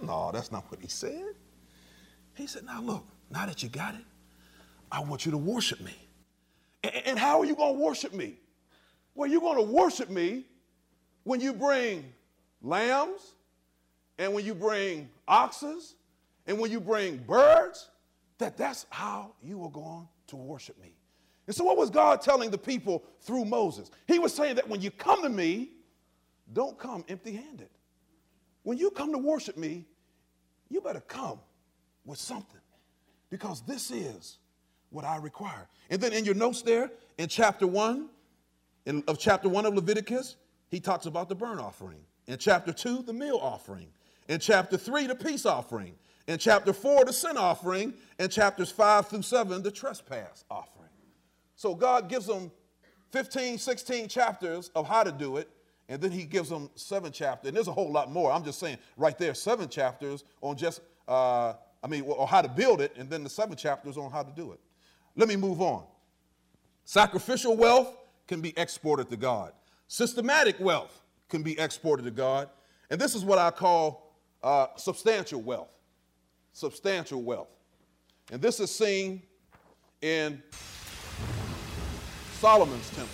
No, that's not what he said. He said, now look, now that you got it, I want you to worship me. And how are you going to worship me? Well, you're going to worship me when you bring lambs and when you bring oxes and when you bring birds, that's how you are going to worship me. And so what was God telling the people through Moses? He was saying that when you come to me, don't come empty-handed. When you come to worship me, you better come with something, because this is what I require. And then in your notes there, in chapter 1 of Leviticus, he talks about the burnt offering. In chapter 2, the meal offering. In chapter 3, the peace offering. In chapter 4, the sin offering. In chapters 5 through 7, the trespass offering. So God gives them 15, 16 chapters of how to do it, and then he gives them 7 chapters. And there's a whole lot more. I'm just saying right there, 7 chapters on just, or how to build it, and then the 7 chapters on how to do it. Let me move on. Sacrificial wealth can be exported to God. Systematic wealth can be exported to God. And this is what I call substantial wealth. Substantial wealth. And this is seen in Solomon's temple.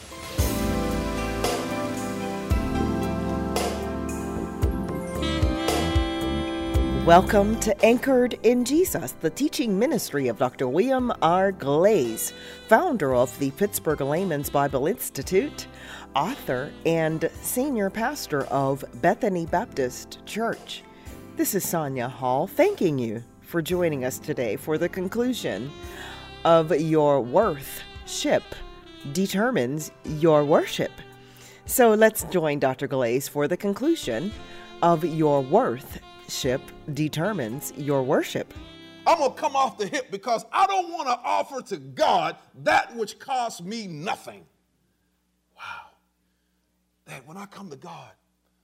Welcome to Anchored in Jesus, the teaching ministry of Dr. William R. Glaze, founder of the Pittsburgh Layman's Bible Institute, author, and senior pastor of Bethany Baptist Church. This is Sonia Hall thanking you for joining us today for the conclusion of Your Worth-ship Determines Your Worship. So let's join Dr. Glaze for the conclusion of Your Worth-ship Determines Your Worship. I'm going to come off the hip because I don't want to offer to God that which costs me nothing. Wow. That when I come to God,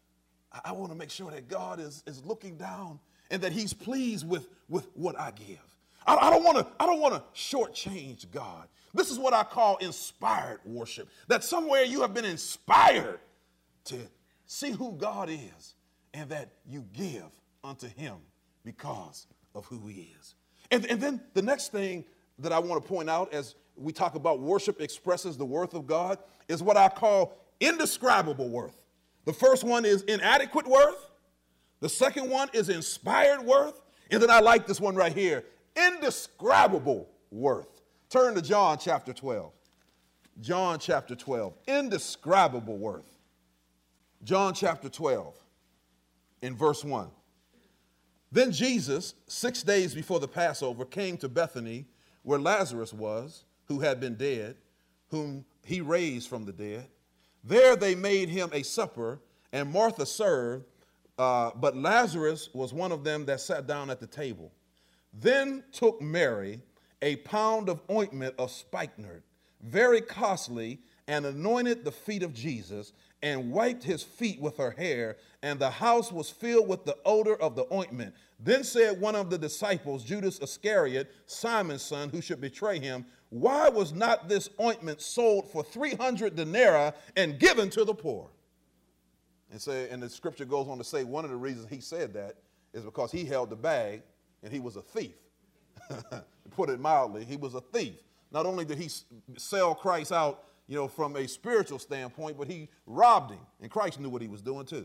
I want to make sure that God is looking down and that he's pleased with what I give. I don't want to shortchange God. This is what I call inspired worship. That somewhere you have been inspired to see who God is and that you give unto him because of who he is. And then the next thing that I want to point out as we talk about worship expresses the worth of God is what I call indescribable worth. The first one is inadequate worth. The second one is inspired worth. And then I like this one right here, indescribable worth. Turn to John chapter 12. John chapter 12, indescribable worth. John chapter 12 in verse 1. Then Jesus, 6 days before the Passover, came to Bethany, where Lazarus was, who had been dead, whom he raised from the dead. There they made him a supper, and Martha served, but Lazarus was one of them that sat down at the table. Then took Mary a pound of ointment of spikenard, very costly, and anointed the feet of Jesus, and wiped his feet with her hair, and the house was filled with the odor of the ointment. Then said one of the disciples, Judas Iscariot, Simon's son, who should betray him, why was not this ointment sold for 300 denarii and given to the poor? And the scripture goes on to say one of the reasons he said that is because he held the bag and he was a thief. To put it mildly, he was a thief. Not only did he sell Christ out, from a spiritual standpoint, but he robbed him, and Christ knew what he was doing too.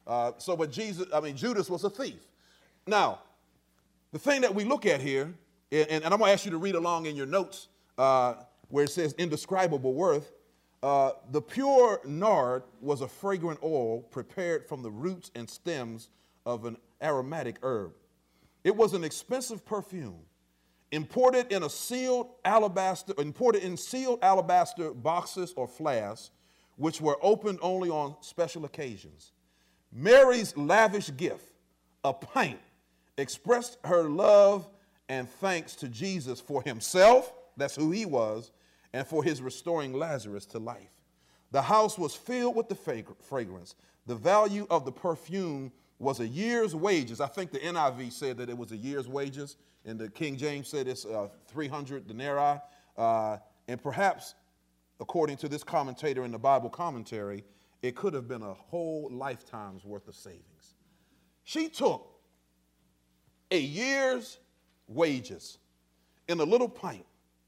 Judas was a thief. Now, the thing that we look at here, and I'm going to ask you to read along in your notes where it says indescribable worth. The pure nard was a fragrant oil prepared from the roots and stems of an aromatic herb. It was an expensive perfume, imported in sealed alabaster boxes or flasks, which were opened only on special occasions. Mary's lavish gift, a pint, expressed her love and thanks to Jesus for himself, that's who he was, and for his restoring Lazarus to life. The house was filled with the fragrance. The value of the perfume was a year's wages. I think the NIV said that it was a year's wages, and the King James said it's 300 denarii. And perhaps, according to this commentator in the Bible commentary, it could have been a whole lifetime's worth of savings. She took a year's wages in a little pint,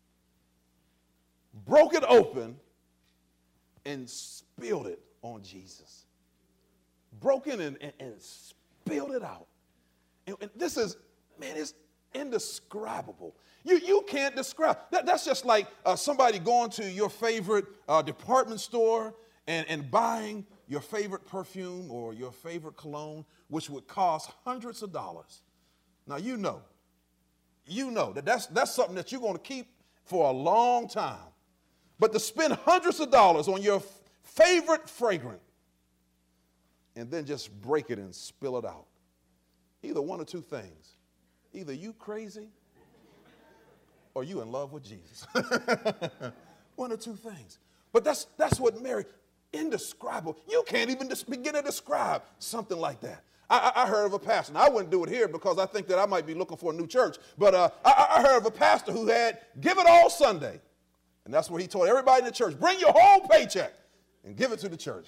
broke it open, and spilled it on Jesus. Broke it and spilled it out. And this is, man, it's indescribable. You can't describe. That's just like somebody going to your favorite department store and buying your favorite perfume or your favorite cologne, which would cost hundreds of dollars. Now, you know that's something that you're going to keep for a long time. But to spend hundreds of dollars on your favorite fragrance and then just break it and spill it out. Either one or two things. Either you crazy or you in love with Jesus. One or two things. But that's what Mary, indescribable. You can't even begin to describe something like that. I heard of a pastor. Now, I wouldn't do it here because I think that I might be looking for a new church. But I heard of a pastor who had Give It All Sunday. And that's where he told everybody in the church, bring your whole paycheck and give it to the church.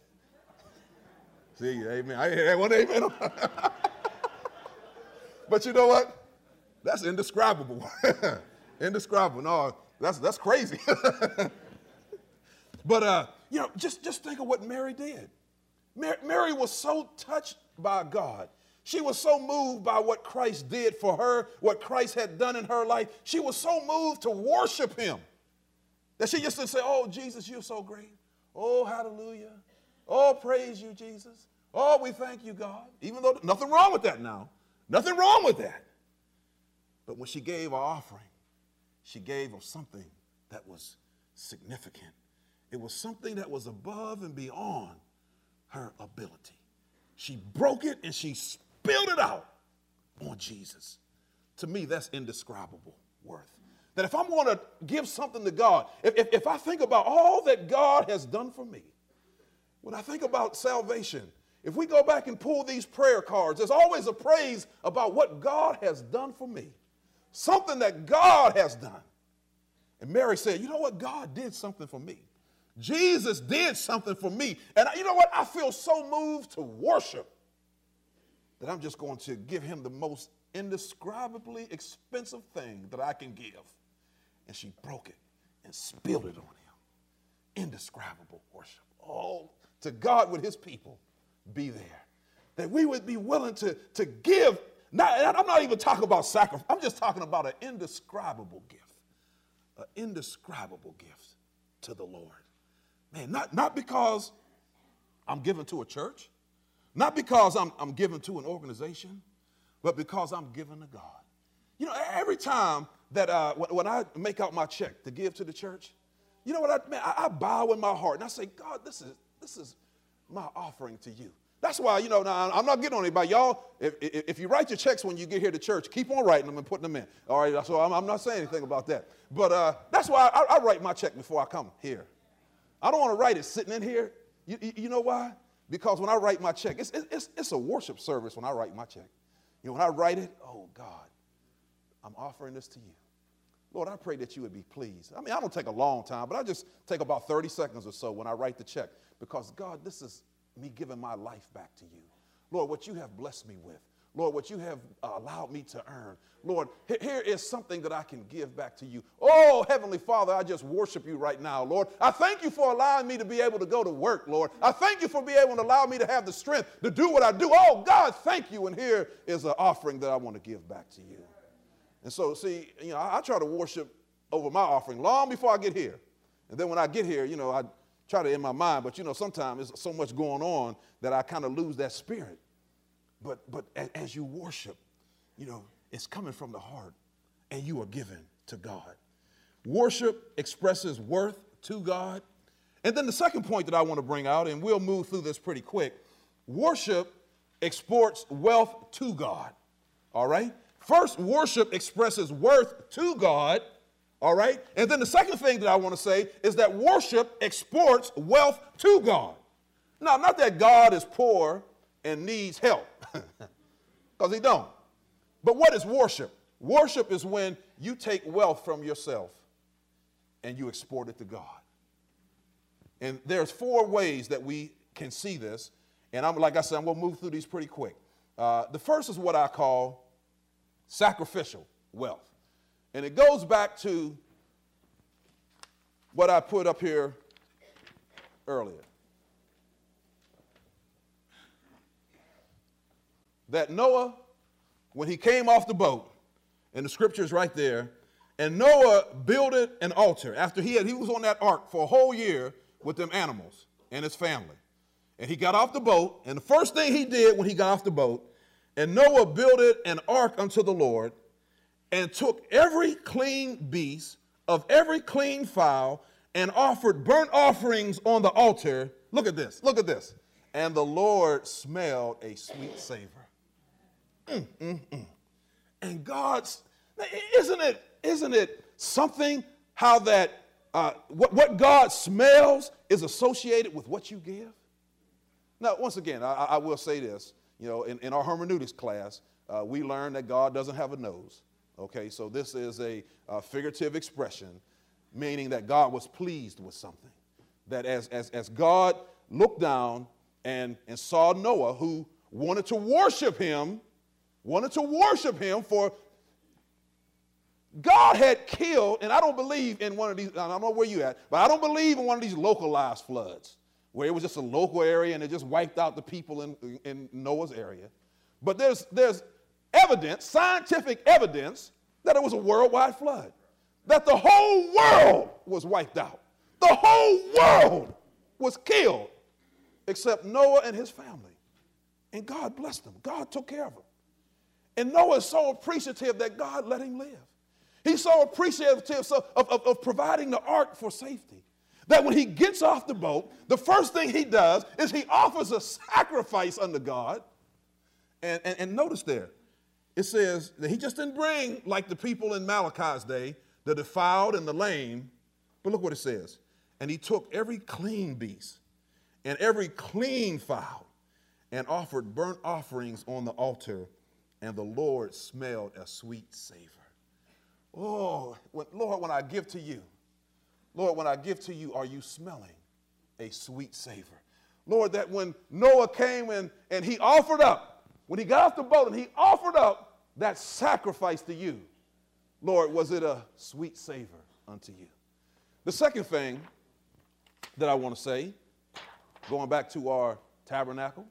See, amen. I hear that one, amen. But you know what? That's indescribable. Indescribable. No, that's crazy. But, just think of what Mary did. Mary was so touched by God. She was so moved by what Christ did for her, what Christ had done in her life. She was so moved to worship him that she just didn't say, oh, Jesus, you're so great. Oh, hallelujah. Oh, praise you, Jesus. Oh, we thank you, God. Even though nothing wrong with that now. Nothing wrong with that. But when she gave her offering, she gave of something that was significant. It was something that was above and beyond her ability. She broke it and she spilled it out on Jesus. To me, that's indescribable worth. That if I'm going to give something to God, if I think about all that God has done for me, when I think about salvation, if we go back and pull these prayer cards, there's always a praise about what God has done for me. Something that God has done. And Mary said, you know what? God did something for me. Jesus did something for me. And you know what? I feel so moved to worship that I'm just going to give him the most indescribably expensive thing that I can give. And she broke it and spilled it on him. Indescribable worship. Oh, to God would his people be there. That we would be willing to give. I'm not even talking about sacrifice. I'm just talking about an indescribable gift. An indescribable gift to the Lord. Man, not because I'm giving to a church, not because I'm giving to an organization, but because I'm giving to God. You know, every time that when I make out my check to give to the church, you know what I bow in my heart and I say, God, this is my offering to you. That's why, now I'm not getting on anybody. Y'all, if you write your checks when you get here to church, keep on writing them and putting them in. All right, so I'm not saying anything about that. But that's why I write my check before I come here. I don't want to write it sitting in here. You know why? Because when I write my check, it's a worship service when I write my check. When I write it, oh, God, I'm offering this to you. Lord, I pray that you would be pleased. I mean, I don't take a long time, but I just take about 30 seconds or so when I write the check. Because, God, this is me giving my life back to you. Lord, what you have blessed me with. Lord, what you have allowed me to earn. Lord, here is something that I can give back to you. Oh, Heavenly Father, I just worship you right now, Lord. I thank you for allowing me to be able to go to work, Lord. I thank you for being able to allow me to have the strength to do what I do. Oh, God, thank you. And here is an offering that I want to give back to you. And so, see, I try to worship over my offering long before I get here. And then when I get here, I try to in my mind, but sometimes there's so much going on that I kind of lose that spirit. But as you worship, it's coming from the heart and you are given to God. Worship expresses worth to God. And then the second point that I want to bring out, and we'll move through this pretty quick, worship exports wealth to God. All right? First, worship expresses worth to God. All right? And then the second thing that I want to say is that worship exports wealth to God. Now, not that God is poor and needs help, because he don't. But what is worship? Worship is when you take wealth from yourself and you export it to God. And there's 4 ways that we can see this. And like I said, I'm going to move through these pretty quick. The first is what I call sacrificial wealth. And it goes back to what I put up here earlier. That Noah, when he came off the boat, and the scripture is right there, and Noah builded an altar after he was on that ark for a whole year with them animals and his family. And he got off the boat, and the first thing he did when he got off the boat, and Noah builded an ark unto the Lord, and took every clean beast of every clean fowl, and offered burnt offerings on the altar. Look at this, look at this. And the Lord smelled a sweet savor. And God's, isn't it something how that what God smells is associated with what you give? Now, once again, I will say this. You know, in our hermeneutics class, we learned that God doesn't have a nose. Okay, so this is a figurative expression, meaning that God was pleased with something. That as God looked down and saw Noah, who wanted to worship him for God had killed, and I don't believe in one of these, I don't know where you at, but I don't believe in one of these localized floods where it was just a local area and it just wiped out the people in Noah's area. But there's evidence, scientific evidence, that it was a worldwide flood, that the whole world was wiped out. The whole world was killed except Noah and his family. And God blessed them. God took care of them. And Noah is so appreciative that God let him live. He's so appreciative of providing the ark for safety that when he gets off the boat, the first thing he does is he offers a sacrifice unto God. And notice there, it says that he just didn't bring, like the people in Malachi's day, the defiled and the lame. But look what it says. And he took every clean beast and every clean fowl and offered burnt offerings on the altar, and the Lord smelled a sweet savor. Oh, Lord, when I give to you, Lord, when I give to you, are you smelling a sweet savor? Lord, that when Noah came and he offered up, when he got off the boat and he offered up that sacrifice to you, Lord, was it a sweet savor unto you? The second thing that I want to say, going back to our tabernacle,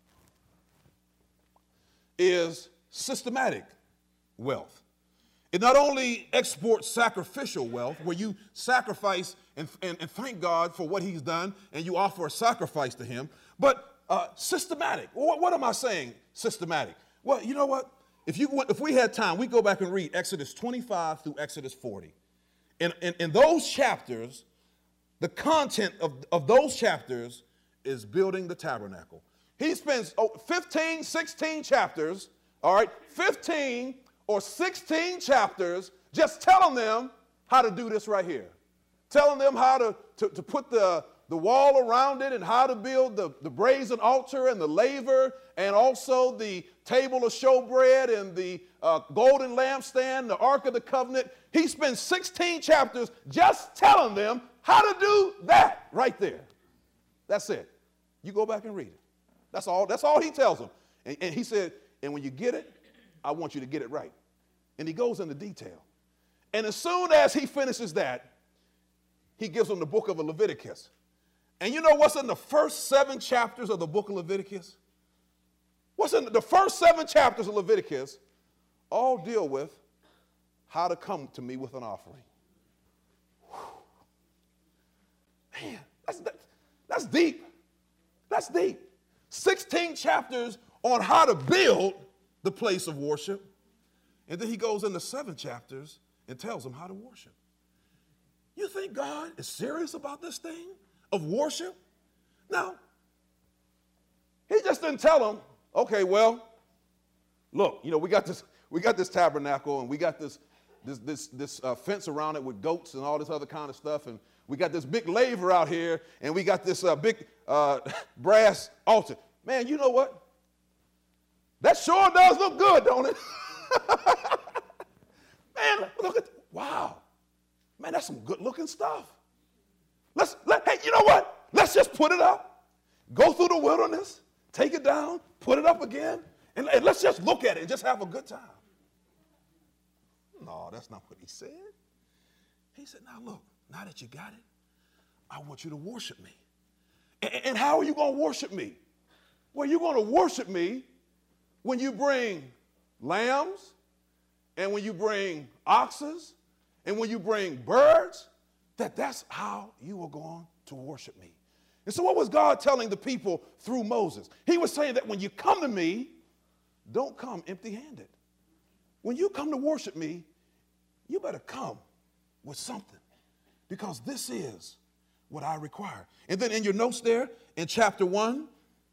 is systematic wealth. It not only exports sacrificial wealth, where you sacrifice and thank God for what he's done, and you offer a sacrifice to him, but systematic. What am I saying, systematic? Well, you know what? If we had time, we go back and read Exodus 25 through Exodus 40. In those chapters, the content of those chapters is building the tabernacle. He spends 15, 16 chapters, all right, 15 or 16 chapters just telling them how to do this right here. Telling them how to put the wall around it and how to build the brazen altar and the laver and also the table of showbread and the golden lampstand, the Ark of the Covenant. He spends 16 chapters just telling them how to do that right there. That's it. You go back and read it. That's all he tells them. And he said, and when you get it, I want you to get it right. And he goes into detail. And as soon as he finishes that, he gives them the book of Leviticus. And you know what's in the first 7 chapters of the book of Leviticus? What's in the first 7 chapters of Leviticus all deal with how to come to me with an offering. Whew. Man, that's deep. That's deep. 16 chapters on how to build the place of worship. And then he goes into 7 chapters and tells them how to worship. You think God is serious about this thing of worship? No. He just didn't tell them, okay, well, look, you know, we got this tabernacle and we got this fence around it with goats and all this other kind of stuff, and we got this big laver out here, and we got this big brass altar. Man, you know what? That sure does look good, don't it? Man, look at, wow. Man, that's some good-looking stuff. Hey, you know what? Let's just put it up, go through the wilderness, take it down, put it up again, and let's just look at it and just have a good time. No, that's not what he said. He said, now look, now that you got it, I want you to worship me. And how are you going to worship me? Well, you're going to worship me when you bring lambs, and when you bring oxes, and when you bring birds, that's how you are going to worship me. And so what was God telling the people through Moses? He was saying that when you come to me, don't come empty-handed. When you come to worship me, you better come with something, because this is what I require. And then in your notes there, in chapter 1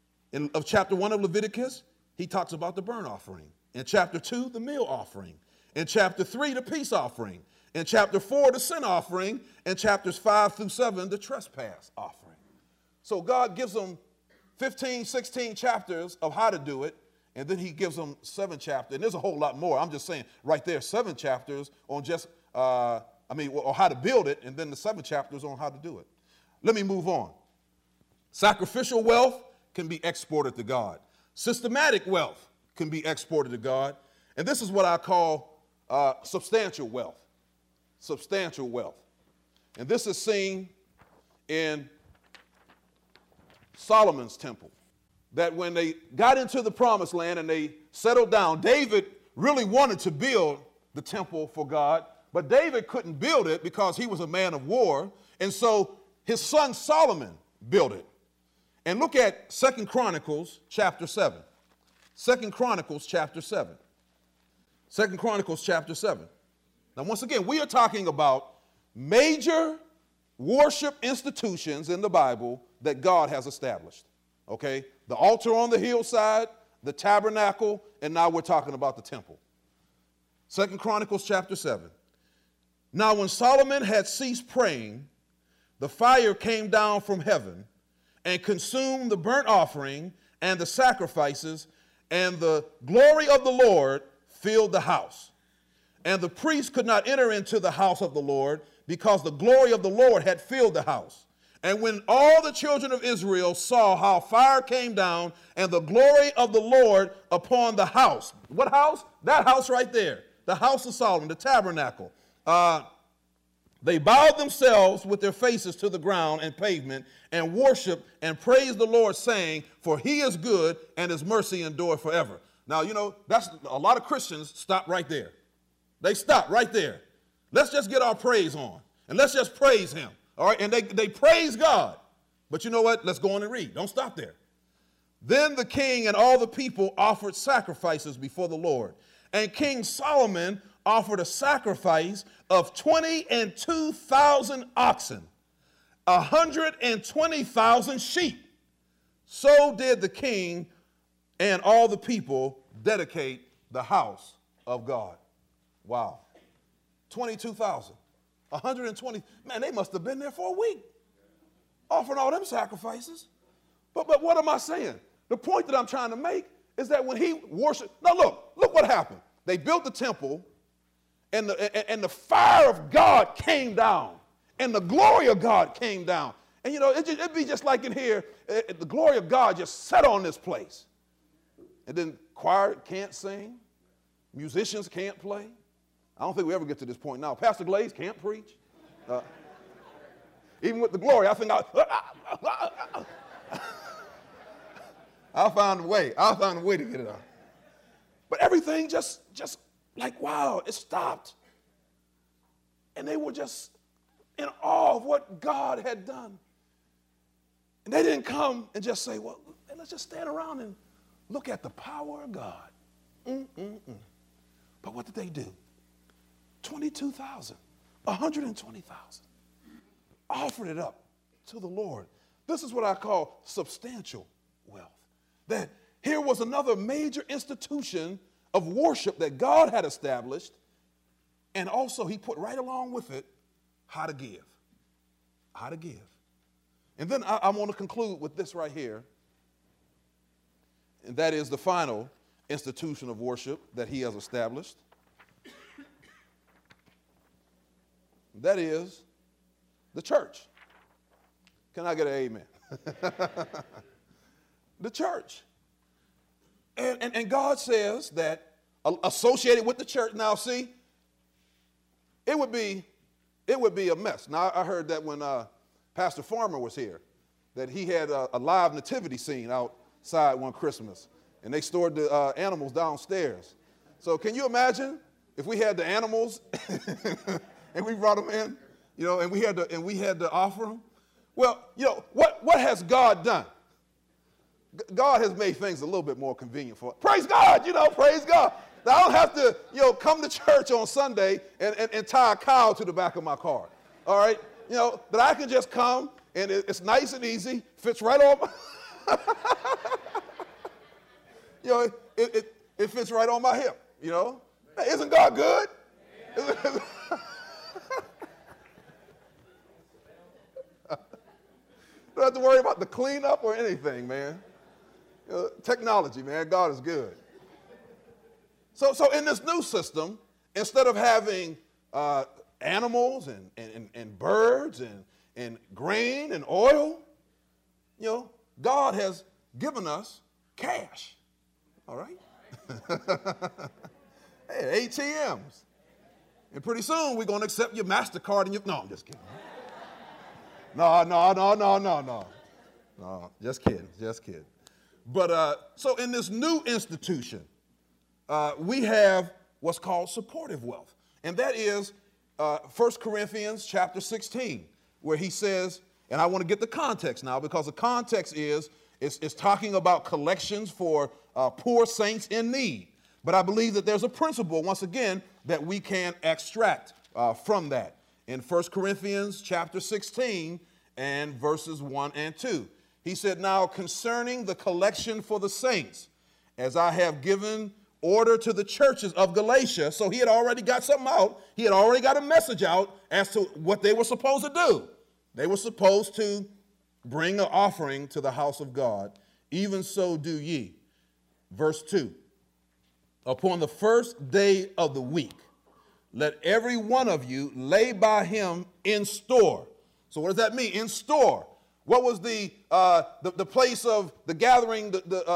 of Leviticus, he talks about the burnt offering. In chapter 2, the meal offering. In chapter 3, the peace offering. In chapter 4, the sin offering. In chapters 5 through 7, the trespass offering. So God gives them 15, 16 chapters of how to do it, and then he gives them 7 chapters. And there's a whole lot more. I'm just saying right there, 7 chapters on just, or how to build it, and then the 7 chapters on how to do it. Let me move on. Sacrificial wealth can be exported to God. Systematic wealth can be exported to God. And this is what I call substantial wealth. Substantial wealth. And this is seen in Solomon's temple. That when they got into the promised land and they settled down, David really wanted to build the temple for God, but David couldn't build it because he was a man of war. And so his son Solomon built it. And look at 2 Chronicles chapter 7. 2 Chronicles chapter 7. 2 Chronicles chapter 7. Now, once again, we are talking about major worship institutions in the Bible that God has established. Okay? The altar on the hillside, the tabernacle, and now we're talking about the temple. 2 Chronicles chapter 7. Now, when Solomon had ceased praying, the fire came down from heaven and consumed the burnt offering and the sacrifices, and the glory of the Lord filled the house. And the priests could not enter into the house of the Lord because the glory of the Lord had filled the house. And when all the children of Israel saw how fire came down and the glory of the Lord upon the house. What house? That house right there. The house of Solomon, the tabernacle. They bowed themselves with their faces to the ground and pavement and worshiped and praised the Lord, saying, for he is good and his mercy endure forever. Now, you know, that's a lot of Christians stop right there. They stop right there. Let's just get our praise on and let's just praise him. All right. And they praise God. But you know what? Let's go on and read. Don't stop there. Then the king and all the people offered sacrifices before the Lord. And King Solomon offered a sacrifice of 22,000 oxen, 120,000 sheep. So did the king and all the people dedicate the house of God. Wow. 22,000, 120. Man, they must have been there for a week offering all them sacrifices. But what am I saying? The point that I'm trying to make is that when he worshiped, now look what happened. They built the temple, and the fire of God came down, and the glory of God came down. And, you know, it'd be just like in here, the glory of God just set on this place. And then choir can't sing, musicians can't play. I don't think we ever get to this point now. Pastor Glaze can't preach. Even with the glory, I think I'll find a way. I'll find a way to get it out. But everything just like, wow, it stopped. And they were just in awe of what God had done. And they didn't come and just say, well, let's just stand around and look at the power of God. But what did they do? 22,000, 120,000. Offered it up to the Lord. This is what I call substantial wealth. That here was another major institution of worship that God had established, and also he put right along with it how to give. How to give. And then I want to conclude with this right here, and that is the final institution of worship that he has established. That is the church. Can I get an amen? The church. And God says that associated with the church, now see, it would be a mess. Now, I heard that when Pastor Farmer was here, that he had a live nativity scene outside one Christmas, and they stored the animals downstairs. So can you imagine if we had the animals and we brought them in, and we had to offer them? Well, what has God done? God has made things a little bit more convenient for us. Praise God, praise God. Now, I don't have to, come to church on Sunday and tie a cow to the back of my car. All right? That I can just come and it's nice and easy, fits right on it fits right on my hip, Isn't God good? Don't have to worry about the cleanup or anything, man. Technology, man, God is good. So in this new system, instead of having animals and birds and grain and oil, God has given us cash. All right? Hey, ATMs. And pretty soon we're going to accept your MasterCard and your... No, I'm just kidding. No, just kidding. But so in this new institution, we have what's called supportive wealth. And that is 1 Corinthians chapter 16, where he says, and I want to get the context now, because the context is talking about collections for poor saints in need. But I believe that there's a principle, once again, that we can extract from that. In 1 Corinthians chapter 16 and verses 1 and 2. He said, now concerning the collection for the saints, as I have given order to the churches of Galatia. So he had already got something out. He had already got a message out as to what they were supposed to do. They were supposed to bring an offering to the house of God. Even so do ye. Verse 2. Upon the first day of the week, let every one of you lay by him in store. So what does that mean? In store. What was the place of the gathering,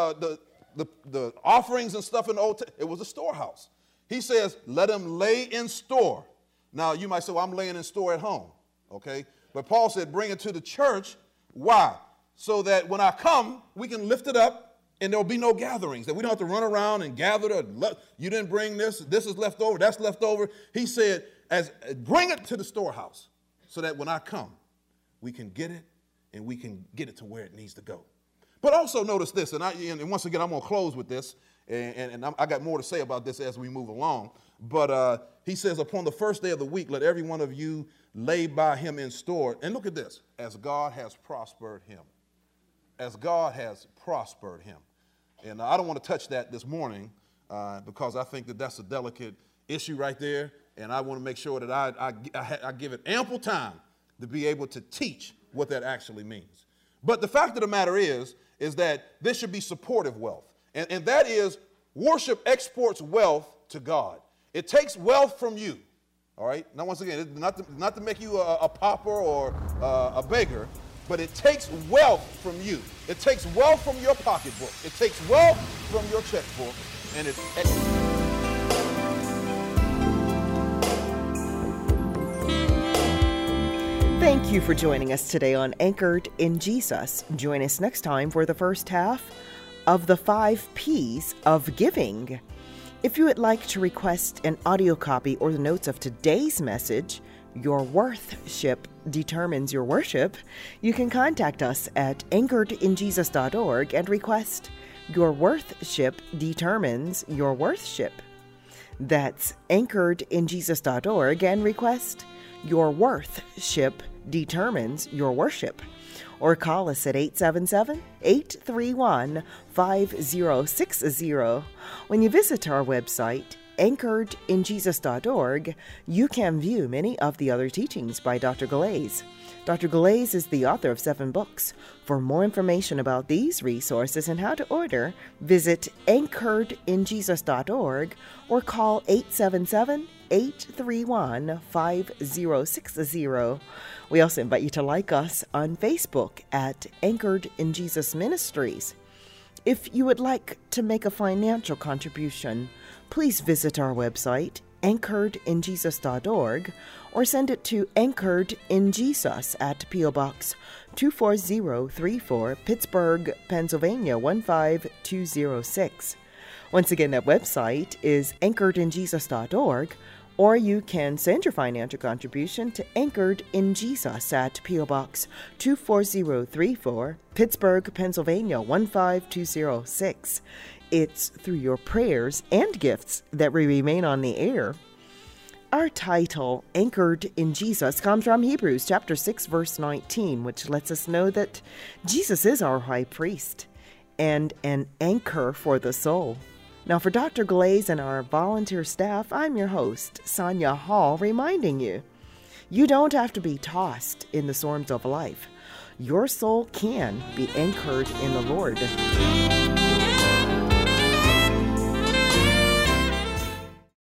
the offerings and stuff in the Old Testament? It was a storehouse. He says, let him lay in store. Now, you might say, well, I'm laying in store at home, okay? But Paul said, bring it to the church. Why? So that when I come, we can lift it up and there'll be no gatherings, that we don't have to run around and gather. You didn't bring this. This is left over. That's left over. He said, bring it to the storehouse so that when I come, we can get it and we can get it to where it needs to go. But also notice this, and once again, I'm going to close with this, and I got more to say about this as we move along. But he says, upon the first day of the week, let every one of you lay by him in store. And look at this, as God has prospered him. As God has prospered him. And I don't want to touch that this morning because I think that that's a delicate issue right there. And I want to make sure that I give it ample time to be able to teach what that actually means. But the fact of the matter is that this should be supportive wealth. And that is, worship exports wealth to God. It takes wealth from you. All right? Now, once again, not to make you a pauper or a beggar, but it takes wealth from you. It takes wealth from your pocketbook. It takes wealth from your checkbook, and it. Thank you for joining us today on Anchored in Jesus. Join us next time for the first half of the 5 P's of giving. If you would like to request an audio copy or the notes of today's message, Your Worthship Determines Your Worship, you can contact us at anchoredinjesus.org and request Your Worthship Determines Your Worship. That's anchoredinjesus.org and request Your Worthship Determines Your Worship. Or call us at 877-831-5060. When you visit our website, anchoredinjesus.org, you can view many of the other teachings by Dr. Galais. Dr. Galais is the author of 7 books. For more information about these resources and how to order, visit anchoredinjesus.org or call 877-831-5060. We also invite you to like us on Facebook at Anchored in Jesus Ministries. If you would like to make a financial contribution, please visit our website, anchoredinjesus.org or send it to Anchored in Jesus at P.O. Box 24034, Pittsburgh, Pennsylvania 15206. Once again, that website is anchoredinjesus.org, or you can send your financial contribution to Anchored in Jesus at P.O. Box 24034, Pittsburgh, Pennsylvania 15206. It's through your prayers and gifts that we remain on the air. Our title, Anchored in Jesus, comes from Hebrews chapter 6, verse 19, which lets us know that Jesus is our high priest and an anchor for the soul. Now, for Dr. Glaze and our volunteer staff, I'm your host, Sonia Hall, reminding you, you don't have to be tossed in the storms of life. Your soul can be anchored in the Lord.